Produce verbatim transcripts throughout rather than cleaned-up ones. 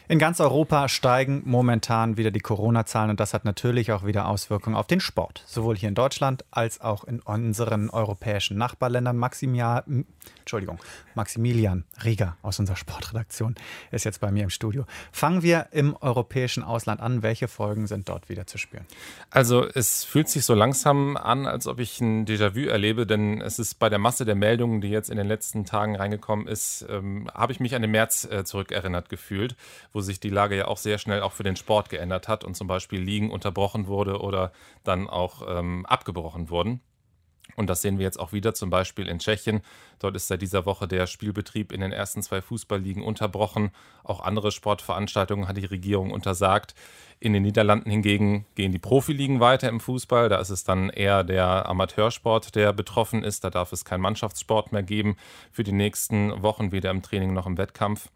In ganz Europa steigen momentan wieder die Corona-Zahlen und das hat natürlich auch wieder Auswirkungen auf den Sport. Sowohl hier in Deutschland als auch in unseren europäischen Nachbarländern. Maximilian, Entschuldigung, Maximilian Rieger aus unserer Sportredaktion ist jetzt bei mir im Studio. Fangen wir im europäischen Ausland an. Welche Folgen sind dort wieder zu spüren? Also es fühlt sich so langsam an, als ob ich ein Déjà-vu erlebe, denn es ist bei der Masse der Meldungen, die jetzt in den letzten Tagen reingekommen ist, ähm, habe ich mich an den März äh, zurückerinnert gefühlt, wo sich die Lage ja auch sehr schnell auch für den Sport geändert hat und zum Beispiel Ligen unterbrochen wurde oder dann auch ähm, abgebrochen wurden. Und das sehen wir jetzt auch wieder, zum Beispiel in Tschechien. Dort ist seit dieser Woche der Spielbetrieb in den ersten zwei Fußballligen unterbrochen. Auch andere Sportveranstaltungen hat die Regierung untersagt. In den Niederlanden hingegen gehen die Profiligen weiter im Fußball. Da ist es dann eher der Amateursport, der betroffen ist. Da darf es keinen Mannschaftssport mehr geben für die nächsten Wochen, weder im Training noch im Wettkampf.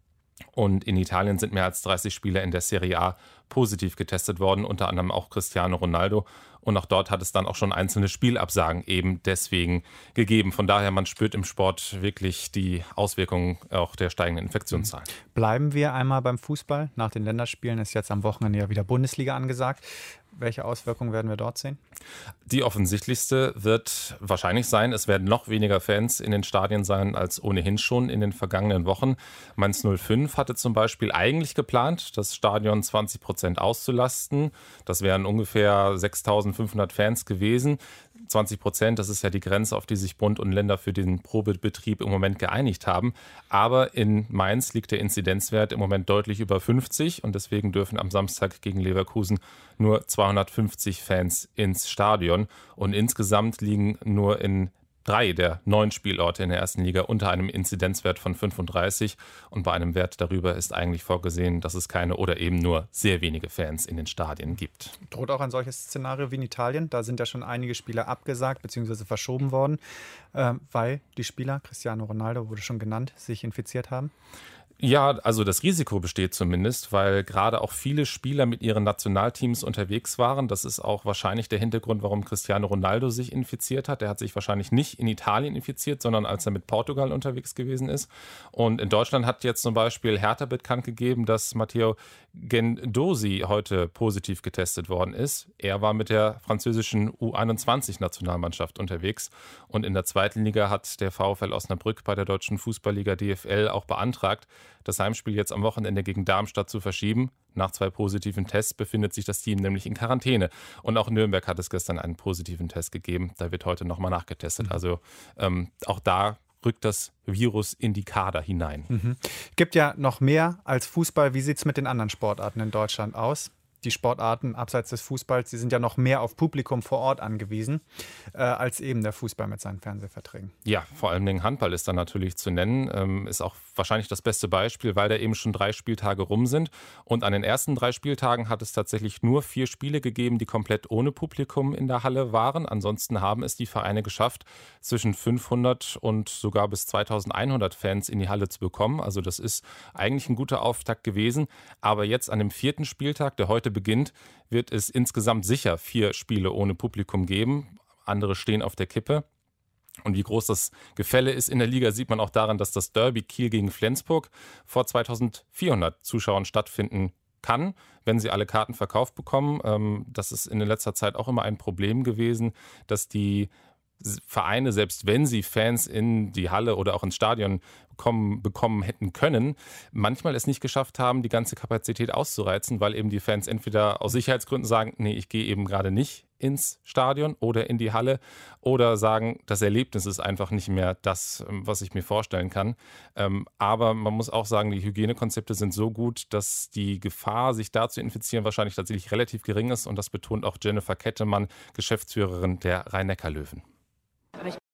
Und in Italien sind mehr als dreißig Spieler in der Serie A positiv getestet worden, unter anderem auch Cristiano Ronaldo. Und auch dort hat es dann auch schon einzelne Spielabsagen eben deswegen gegeben. Von daher, man spürt im Sport wirklich die Auswirkungen auch der steigenden Infektionszahlen. Bleiben wir einmal beim Fußball. Nach den Länderspielen ist jetzt am Wochenende ja wieder Bundesliga angesagt. Welche Auswirkungen werden wir dort sehen? Die offensichtlichste wird wahrscheinlich sein, es werden noch weniger Fans in den Stadien sein als ohnehin schon in den vergangenen Wochen. Mainz null fünf hatte zum Beispiel eigentlich geplant, das Stadion zwanzig Prozent auszulasten. Das wären ungefähr sechstausendfünfhundert Fans gewesen. zwanzig Prozent, das ist ja die Grenze, auf die sich Bund und Länder für den Probebetrieb im Moment geeinigt haben. Aber in Mainz liegt der Inzidenzwert im Moment deutlich über fünfzig und deswegen dürfen am Samstag gegen Leverkusen nur zweihundertfünfzig Fans ins Stadion. Und insgesamt liegen nur in drei der neun Spielorte in der ersten Liga unter einem Inzidenzwert von fünfunddreißig. Und bei einem Wert darüber ist eigentlich vorgesehen, dass es keine oder eben nur sehr wenige Fans in den Stadien gibt. Droht auch ein solches Szenario wie in Italien? Da sind ja schon einige Spieler abgesagt bzw. verschoben worden, äh, weil die Spieler, Cristiano Ronaldo wurde schon genannt, sich infiziert haben. Ja, also das Risiko besteht zumindest, weil gerade auch viele Spieler mit ihren Nationalteams unterwegs waren. Das ist auch wahrscheinlich der Hintergrund, warum Cristiano Ronaldo sich infiziert hat. Er hat sich wahrscheinlich nicht in Italien infiziert, sondern als er mit Portugal unterwegs gewesen ist. Und in Deutschland hat jetzt zum Beispiel Hertha bekannt gegeben, dass Matteo Guendouzi heute positiv getestet worden ist. Er war mit der französischen U einundzwanzig-Nationalmannschaft unterwegs. Und in der zweiten Liga hat der VfL Osnabrück bei der Deutschen Fußballliga D F L auch beantragt, das Heimspiel jetzt am Wochenende gegen Darmstadt zu verschieben. Nach zwei positiven Tests befindet sich das Team nämlich in Quarantäne. Und auch in Nürnberg hat es gestern einen positiven Test gegeben. Da wird heute nochmal nachgetestet. Also ähm, auch da rückt das Virus in die Kader hinein. Mhm. Gibt ja noch mehr als Fußball. Wie sieht es mit den anderen Sportarten in Deutschland aus? Die Sportarten abseits des Fußballs, die sind ja noch mehr auf Publikum vor Ort angewiesen, äh, als eben der Fußball mit seinen Fernsehverträgen. Ja, vor allem den Handball ist da natürlich zu nennen. Ähm, ist auch wahrscheinlich das beste Beispiel, weil da eben schon drei Spieltage rum sind. Und an den ersten drei Spieltagen hat es tatsächlich nur vier Spiele gegeben, die komplett ohne Publikum in der Halle waren. Ansonsten haben es die Vereine geschafft, zwischen fünfhundert und sogar bis zweitausendeinhundert Fans in die Halle zu bekommen. Also das ist eigentlich ein guter Auftakt gewesen. Aber jetzt an dem vierten Spieltag, der heute beginnt, wird es insgesamt sicher vier Spiele ohne Publikum geben. Andere stehen auf der Kippe. Und wie groß das Gefälle ist in der Liga, sieht man auch daran, dass das Derby Kiel gegen Flensburg vor zweitausendvierhundert Zuschauern stattfinden kann, wenn sie alle Karten verkauft bekommen. Das ist in letzter Zeit auch immer ein Problem gewesen, dass die Vereine, selbst wenn sie Fans in die Halle oder auch ins Stadion bekommen, bekommen hätten können, manchmal es nicht geschafft haben, die ganze Kapazität auszureizen, weil eben die Fans entweder aus Sicherheitsgründen sagen, nee, ich gehe eben gerade nicht ins Stadion oder in die Halle oder sagen, das Erlebnis ist einfach nicht mehr das, was ich mir vorstellen kann. Aber man muss auch sagen, die Hygienekonzepte sind so gut, dass die Gefahr, sich da zu infizieren, wahrscheinlich tatsächlich relativ gering ist und das betont auch Jennifer Kettemann, Geschäftsführerin der Rhein-Neckar-Löwen.